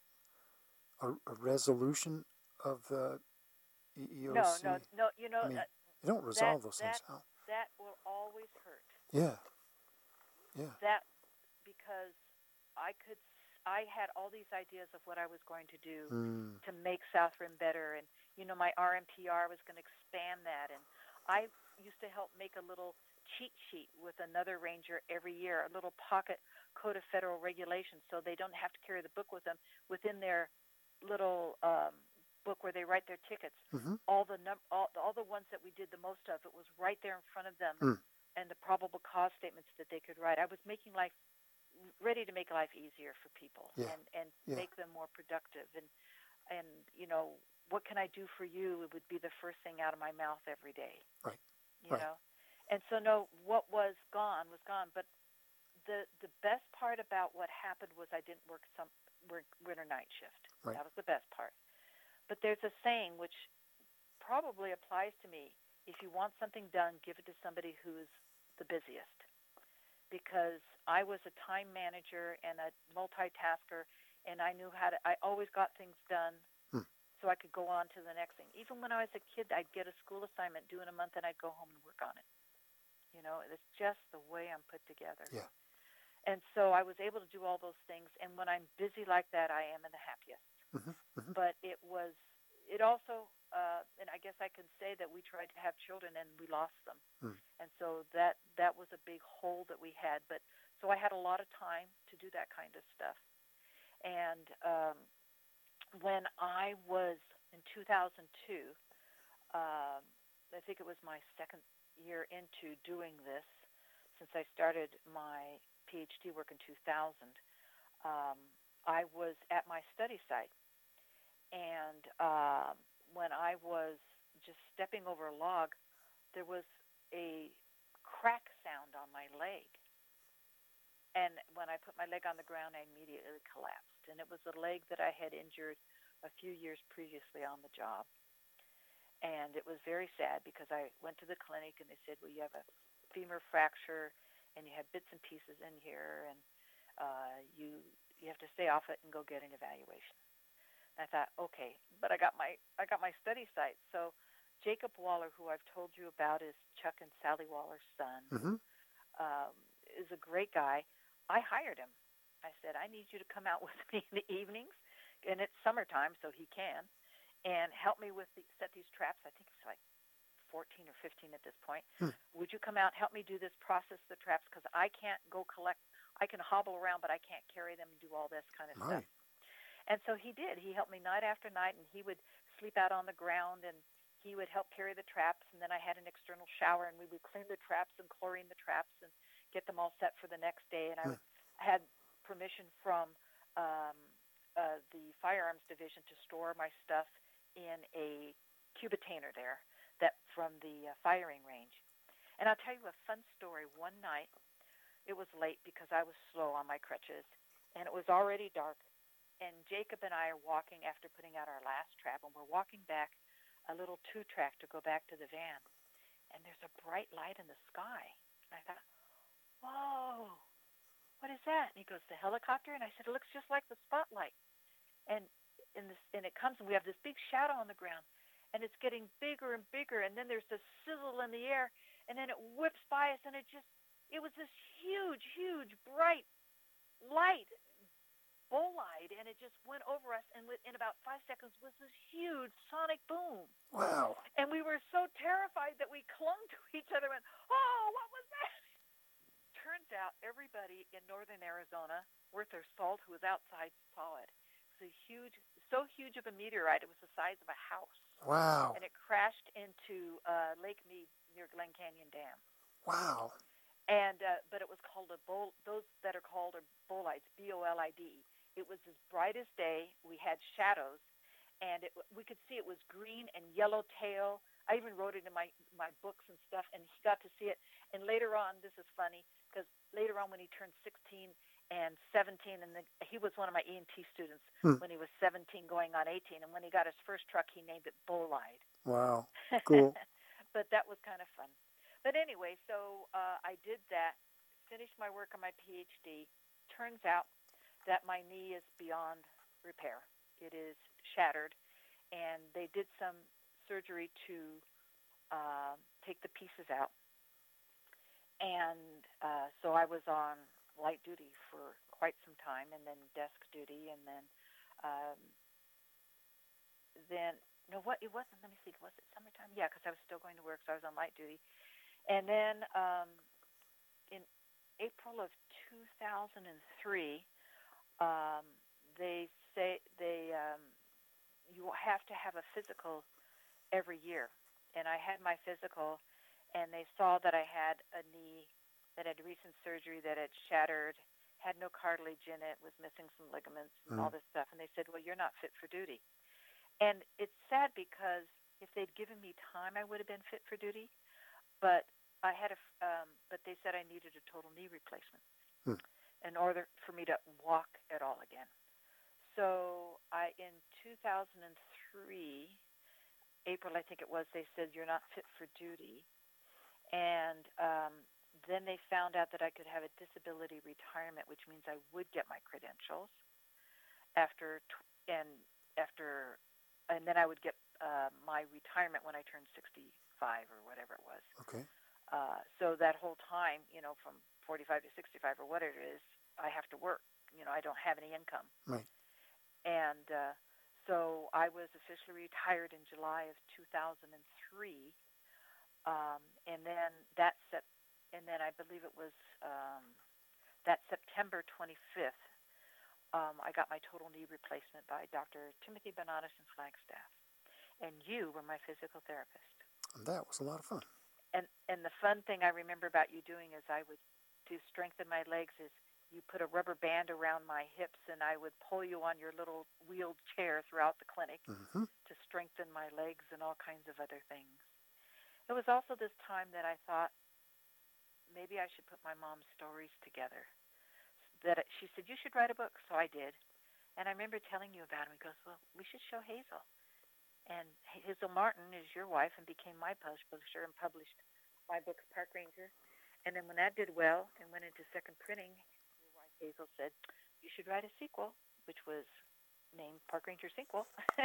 a, a resolution of the E E O C? No, no, no. You know, I mean, uh, you don't resolve that, those that, things out. that will always hurt. Yeah, yeah. That because I could, I had all these ideas of what I was going to do Mm. to make South Rim better, and you know, my R M P R was going to expand that, and I used to help make a little cheat sheet with another ranger every year, a little pocket code of federal regulations, so they don't have to carry the book with them within their little um, book where they write their tickets. Mm-hmm. All the num- all, all the ones that we did the most of, it was right there in front of them, Mm. and the probable cause statements that they could write. I was making life ready to make life easier for people, Yeah. and and Yeah. make them more productive. And and you know, what can I do for you? It would be the first thing out of my mouth every day. Right. You Right. know, and so no, what was gone was gone. But the the best part about what happened was I didn't work some work winter night shift. Right. That was the best part. But there's a saying which probably applies to me: if you want something done, give it to somebody who's the busiest. Because I was a time manager and a multitasker, and I knew how to. I always got things done, Hmm. so I could go on to the next thing. Even when I was a kid, I'd get a school assignment due in a month, and I'd go home and work on it. You know, it's just the way I'm put together. Yeah. And so I was able to do all those things, and when I'm busy like that, I am in the happiest. Mm-hmm. Mm-hmm. But it was, it also, uh, and I guess I can say that we tried to have children and we lost them. Mm. And so that, that was a big hole that we had. But so I had a lot of time to do that kind of stuff. And um, when I was in two thousand two, um, I think it was my second year into doing this, since I started my PhD work in two thousand, um, I was at my study site, and um, when I was just stepping over a log, there was a crack sound on my leg. And when I put my leg on the ground, I immediately collapsed. And it was a leg that I had injured a few years previously on the job. And it was very sad because I went to the clinic and they said, well, you have a femur fracture and you have bits and pieces in here, and uh, you you have to stay off it and go get an evaluation. And I thought, okay, but I got my I got my study site. So Jacob Waller, who I've told you about, is Chuck and Sally Waller's son, Mm-hmm. um, is a great guy. I hired him. I said, I need you to come out with me in the evenings, and it's summertime, so he can, and help me with the, set these traps. I think it's like fourteen or fifteen at this point. Hmm. Would you come out and help me do this, process the traps, because I can't go collect. I can hobble around, but I can't carry them and do all this kind of Right. stuff. And so he did. He helped me night after night, and he would sleep out on the ground, and he would help carry the traps. And then I had an external shower, and we would clean the traps and chlorine the traps and get them all set for the next day. And I would, had permission from um, uh, the firearms division to store my stuff in a cubitainer there that from the uh, firing range. And I'll tell you a fun story. One night, it was late because I was slow on my crutches, and it was already dark. And Jacob and I are walking after putting out our last trap, and we're walking back a little two-track to go back to the van. And there's a bright light in the sky. And I thought, whoa, what is that? And he goes, the helicopter? And I said, it looks just like the spotlight. And in this, and it comes, and we have this big shadow on the ground, and it's getting bigger and bigger, and then there's this sizzle in the air, and then it whips by us, and it just, it was this huge, huge, bright light, bolide, and it just went over us, and in about five seconds was this huge sonic boom. Wow. And we were so terrified that we clung to each other and, oh, what was that? Turns out everybody in northern Arizona worth their salt who was outside saw it. It's a huge, so huge of a meteorite, it was the size of a house. Wow. And it crashed into uh, Lake Mead near Glen Canyon Dam. Wow. And uh, but it was called a bol. Those that are called are bolides, B O L I D E. It was as bright as day. We had shadows, and it, we could see it was green and yellow tail. I even wrote it in my my books and stuff, and he got to see it. And later on, this is funny because later on when he turned sixteen and seventeen, and the, he was one of my E and T students Hmm. when he was seventeen, going on eighteen. And when he got his first truck, he named it Bolide. Wow. Cool. But that was kind of fun. But anyway, so uh, I did that, finished my work on my P H D. Turns out that my knee is beyond repair. It is shattered, and they did some surgery to uh, take the pieces out. And uh, so I was on light duty for quite some time, and then desk duty, and then um, then no, what it wasn't. Let me see. Was it summertime? Yeah, because I was still going to work, so I was on light duty. And then um, in April of two thousand three, um, they say they um, you have to have a physical every year. And I had my physical, and they saw that I had a knee that had recent surgery, that had shattered, had no cartilage in it, was missing some ligaments and Mm. all this stuff. And they said, well, you're not fit for duty. And it's sad because if they'd given me time, I would have been fit for duty. But I had a, um, but they said I needed a total knee replacement Hmm. in order for me to walk at all again. So I, in two thousand three, April, I think it was, they said you're not fit for duty, and um, then they found out that I could have a disability retirement, which means I would get my credentials after, tw- and after, and then I would get uh, my retirement when I turned sixty-five or whatever it was. Okay. Uh, so that whole time, you know, from forty-five to sixty-five or whatever it is, I have to work. You know, I don't have any income. Right. And uh, so I was officially retired in July of two thousand three. Um, and then that set, and then I believe it was um, that September twenty-fifth, um, I got my total knee replacement by Doctor Timothy Bonatis in Flagstaff. And you were my physical therapist. And that was a lot of fun. And and the fun thing I remember about you doing is I would, to strengthen my legs, is you put a rubber band around my hips, and I would pull you on your little wheeled chair throughout the clinic Mm-hmm. to strengthen my legs and all kinds of other things. It was also this time that I thought maybe I should put my mom's stories together. That she said, you should write a book, so I did. And I remember telling you about him. He goes, well, we should show Hazel. And Hazel Martin is your wife and became my publisher and published my book, Park Ranger. And then when that did well and went into second printing, your wife Hazel said, you should write a sequel, which was named Park Ranger Sequel.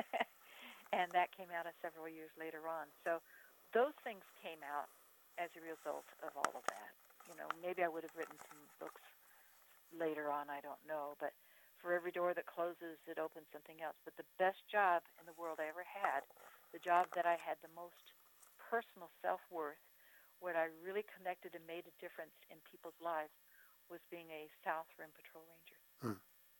And that came out several years later on. So those things came out as a result of all of that. You know, maybe I would have written some books later on, I don't know. But for every door that closes, it opens something else. But the best job in the world I ever had, the job that I had the most personal self-worth, where I really connected and made a difference in people's lives, was being a South Rim Patrol Ranger. Hmm.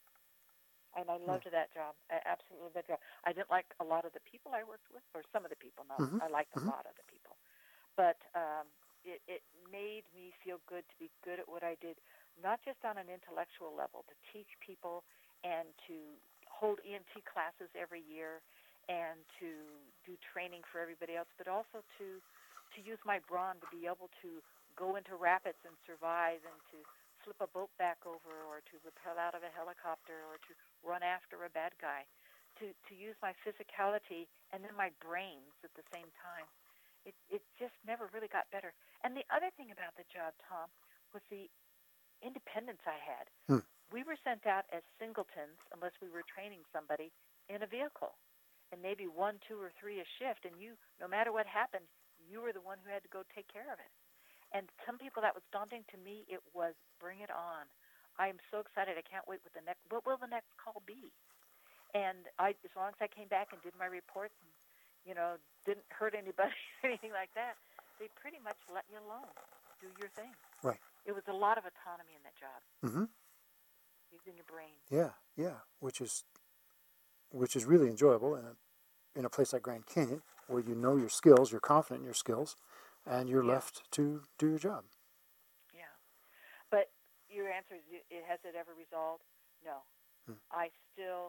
And I loved that job. I absolutely loved that job. I didn't like a lot of the people I worked with, or some of the people. Not, Mm-hmm. I liked Mm-hmm. a lot of the people. But um, it, it made me feel good to be good at what I did, not just on an intellectual level, to teach people and to hold E M T classes every year and to do training for everybody else, but also to to use my brawn to be able to go into rapids and survive, and to flip a boat back over, or to rappel out of a helicopter, or to run after a bad guy, to, to use my physicality and then my brains at the same time. It, it just never really got better. And the other thing about the job, Tom, was the independence I had. Hmm. We were sent out as singletons, unless we were training somebody, in a vehicle, and maybe one, two, or three a shift, and you, no matter what happened, you were the one who had to go take care of it. And some people, that was daunting. To me, it was bring it on. I am so excited. I can't wait with the next, what will the next call be? And I, as long as I came back and did my reports and, you know, didn't hurt anybody or anything like that, they pretty much let you alone. Do your thing. Right. It was a lot of autonomy in that job. Mm-hmm. Using your brain. Yeah, yeah, which is which is really enjoyable in a in a place like Grand Canyon, where you know your skills, you're confident in your skills, and you're Yeah. left to do your job. Yeah. But your answer is, it has it ever resolved? No. Hmm. I still,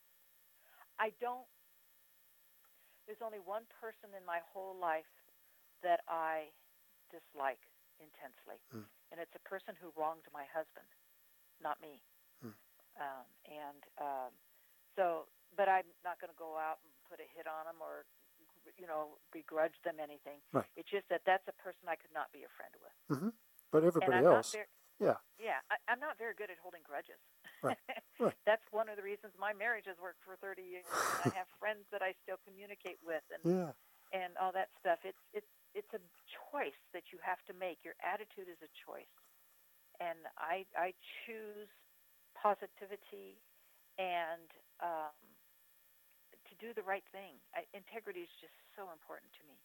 I don't, there's only one person in my whole life that I dislike intensely, Hmm. and it's a person who wronged my husband, not me. Hmm. Um, and um, so, but I'm not going to go out and put a hit on him or, you know, begrudge them anything. Right. It's just that that's a person I could not be a friend with. Mm-hmm. But everybody and I'm else, not very, yeah, yeah, I, I'm not very good at holding grudges. Right. Right. That's one of the reasons my marriage has worked for thirty years. And I have friends that I still communicate with, and yeah, and all that stuff. It's it's it's a choice that you have to make. Your attitude is a choice, and I I choose positivity and um, to do the right thing. I, integrity is just so important to me.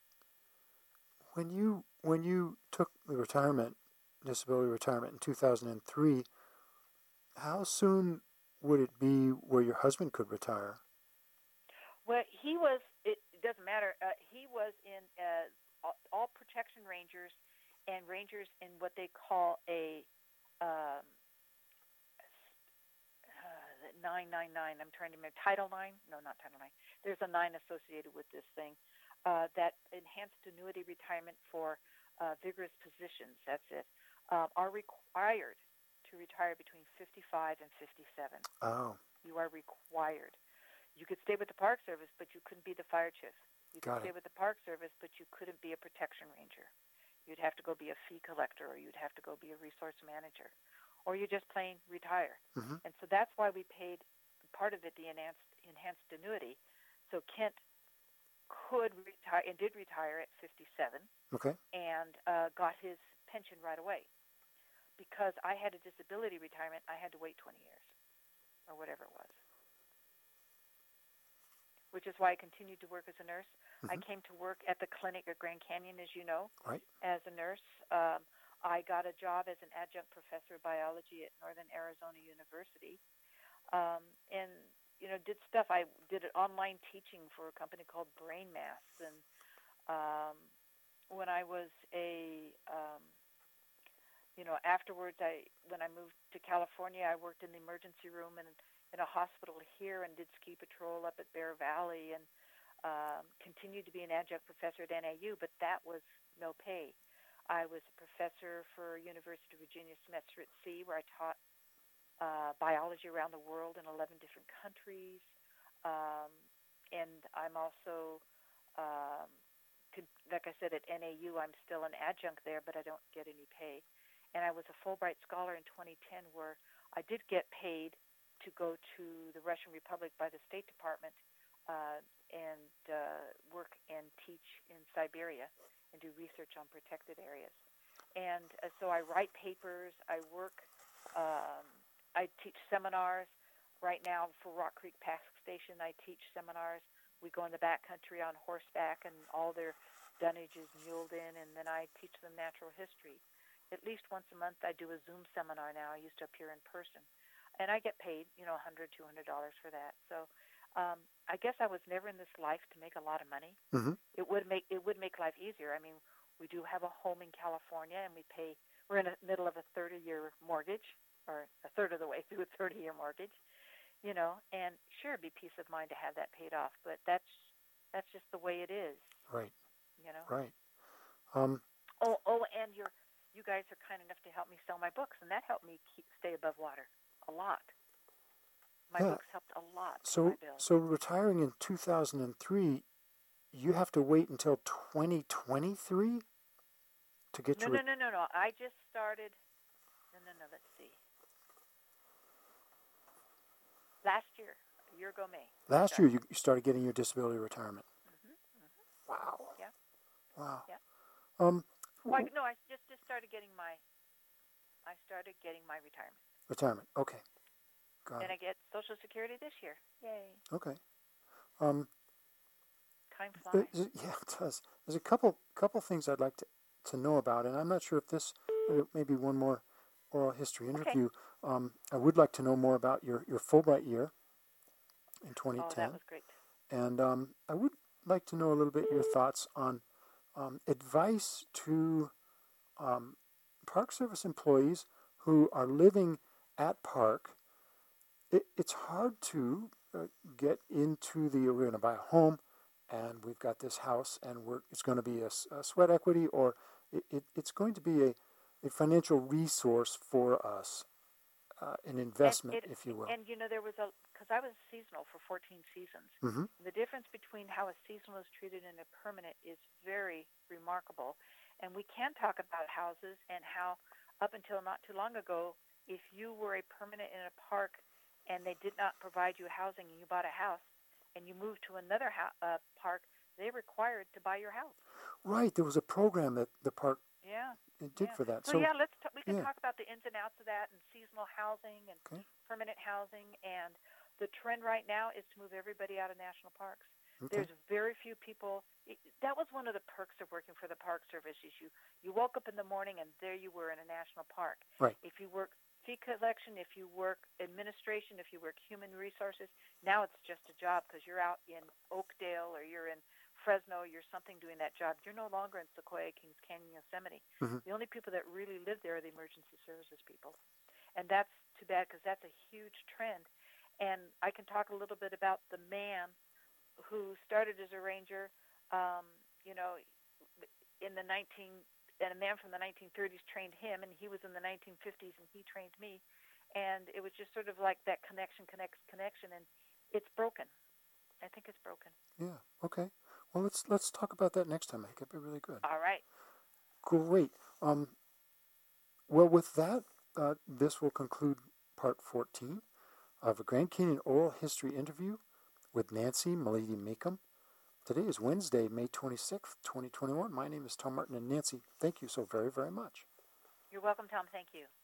when you when you took the retirement, disability retirement in two thousand three, how soon would it be where your husband could retire? Well, he was, it doesn't matter, uh, he was in uh, all, all protection rangers and rangers in what they call a um, uh, nine nine nine, I'm trying to remember, Title nine? No, not Title nine. There's a nine associated with this thing. Uh, that enhanced annuity retirement for uh, vigorous positions, that's it, um, are required to retire between fifty-five and fifty-seven. Oh, You are required. You could stay with the Park Service, but you couldn't be the fire chief. You could Got stay it. with the Park Service, but you couldn't be a protection ranger. You'd have to go be a fee collector, or you'd have to go be a resource manager, or you just plain retire. mm-hmm. And so that's why we paid part of it, the enhanced, enhanced annuity. So Kent could retire and did retire at fifty-seven Okay. and uh, got his pension right away. Because I had a disability retirement, I had to wait twenty years or whatever it was. Which is why I continued to work as a nurse. I Mhm. came to work at the clinic at Grand Canyon, as you know, Right. as a nurse. Um, I got a job as an adjunct professor of biology at Northern Arizona University. Um, and you know, did stuff. I did an online teaching for a company called Brain Mass, and um, when I was a um, you know, afterwards, I when I moved to California, I worked in the emergency room in in a hospital here and did ski patrol up at Bear Valley and um, continued to be an adjunct professor at N A U, but that was no pay. I was a professor for University of Virginia semester at sea, where I taught uh, biology around the world in eleven different countries. Um, and I'm also, um, could, like I said, at N A U, I'm still an adjunct there, but I don't get any pay. And I was a Fulbright Scholar in twenty ten, where I did get paid to go to the Russian Republic by the State Department uh, and uh, work and teach in Siberia and do research on protected areas. And uh, so I write papers, I work, um, I teach seminars. Right now for Rock Creek Pack Station, I teach seminars. We go in the backcountry on horseback, and all their dunnage is muled in, and then I teach them natural history. At least once a month I do a Zoom seminar now. I used to appear in person. And I get paid, you know, one hundred dollars, two hundred dollars for that. So um, I guess I was never in this life to make a lot of money. Mm-hmm. It would make it would make life easier. I mean, we do have a home in California, and we pay. We're in the middle of a thirty-year mortgage, or a third of the way through a thirty-year mortgage. You know, and sure, it'd be peace of mind to have that paid off, but that's that's just the way it is. Right. You know. Right. Um, oh, oh, and you're you guys are kind enough to help me sell my books, and that helped me keep stay above water a lot. My yeah. books helped a lot. So, with my bills. so retiring in two thousand three, you have to wait until twenty twenty-three to get no, your... No, no, no, no. I just started... No, no, no. Let's see. Last year, a year ago May. Last year you started getting your disability retirement. Mm-hmm, mm-hmm. Wow. Yeah. Wow. Yeah. Um, well, I, no, I just, just started getting my... I started getting my retirement. Retirement. Okay. Got and it. I get Social Security this year. Yay. Okay. Um, Time flies. Yeah, it does. There's a couple couple things I'd like to, to know about, and I'm not sure if this, maybe one more oral history interview. Okay. Um, I would like to know more about your, your Fulbright year in twenty ten. Oh, that was great. And um, I would like to know a little bit your thoughts on um, advice to um, Park Service employees who are living at Park. It, it's hard to uh, get into the, we're going to buy a home, and we've got this house, and we're, it's going to be a, a sweat equity, or it, it, it's going to be a, a financial resource for us, uh, an investment, and it, if you will. And, you know, there was a, because I was seasonal for fourteen seasons. Mm-hmm. The difference between how a seasonal is treated and a permanent is very remarkable. And we can talk about houses and how, up until not too long ago, if you were a permanent in a park and they did not provide you housing and you bought a house and you moved to another ho- uh, park, they required to buy your house. Right. There was a program that the park yeah. did yeah. for that. So, so yeah, let's t- we can yeah. talk about the ins and outs of that and seasonal housing and okay. permanent housing. And the trend right now is to move everybody out of national parks. Okay. There's very few people. It, that was one of the perks of working for the Park Service. Is you, you woke up in the morning and there you were in a national park. Right. If you work fee collection, if you work administration, if you work human resources, now it's just a job because you're out in Oakdale or you're in Fresno, you're something doing that job. You're no longer in Sequoia, Kings Canyon, Yosemite. Mm-hmm. The only people that really live there are the emergency services people. And that's too bad because that's a huge trend. And I can talk a little bit about the man who started as a ranger, um, you know, in the nineteen and a man from the nineteen thirties trained him, and he was in the nineteen fifties, and he trained me. And it was just sort of like that connection, connects, connection, and it's broken. I think it's broken. Yeah, okay. Well, let's let's talk about that next time. I think it'd be really good. All right. Great. Um, well, with that, uh, this will conclude part fourteen of a Grand Canyon oral history interview with Nancy Malidi Meekum. Today is Wednesday, May twenty-sixth, twenty twenty-one. My name is Tom Martin, and Nancy, thank you so very, very much. You're welcome, Tom. Thank you.